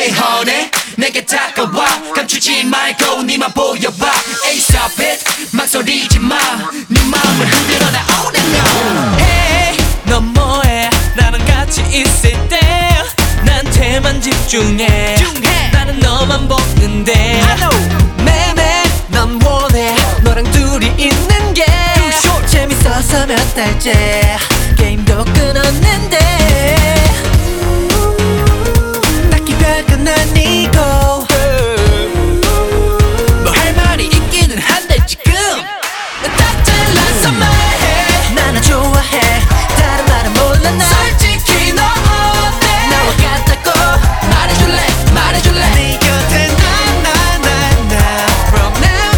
Hey honey 내게 다가와 감추지 말고 니만 보여봐 ASAP it 망설이지 마네 마음을 흔들어 나 all and now Hey 넌 뭐해 나랑 같이 있을 때 나한테만 집중해 나는 너만 보는데 매매 난 원해 너랑 둘이 있는 게 재밌어서 몇 달째 게임도 끊었는데 딱히 별건 아니고 뭐 할 말이 있기는 한데 지금 딱 잘라서 말해 나는 좋아해 다른 말은 몰라 나 솔직히 너 어때 나와 같다고 말해줄래 말해줄래 네 곁에 나 From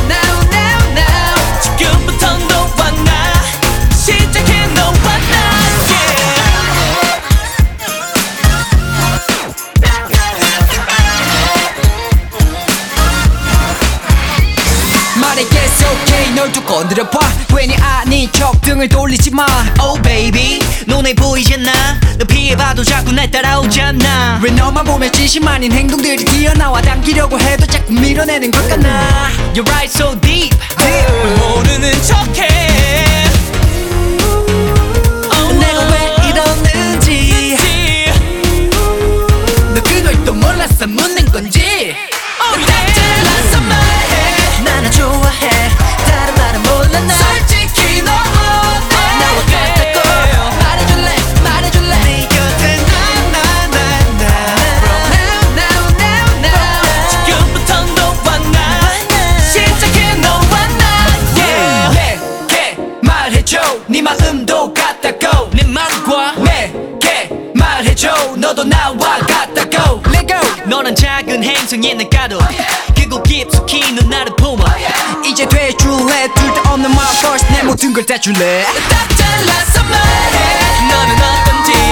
now 지금부터 너와 나 시작해 너와 나 말해 yes okay 널 좀 건드려봐 괜히 아닌 척 등을 돌리지 마 Oh baby 눈에 보이잖아 너 피해봐도 자꾸 날 따라오잖아 왜 너만 보면 진심 아닌 행동들이 튀어나와 당기려고 해도 자꾸 밀어내는 것 같나 You're right so deep 모르는 척해 내가 왜 이러는지 너 그걸 또 몰라서 묻는 건지 딱 잘라서 말해 나는 좋아해 다른 말은 몰라 나 솔직히 너 어때 나와 같다고 말해줄래 말해줄래 네 곁에 From now 지금부터 너와 나 시작해 너와 나 내게 말해줘 네 마음도 같다고 내 맘과 내게 말해줘 너도 나와 같다고 Let go 너는 작은 행성의 나가도 그곳 깊숙이 넌 나를 품어 이제 돼줄래 둘 다 없는 my first 내 모든 걸 다 줄래 딱 잘라서 말해 너는 어떤지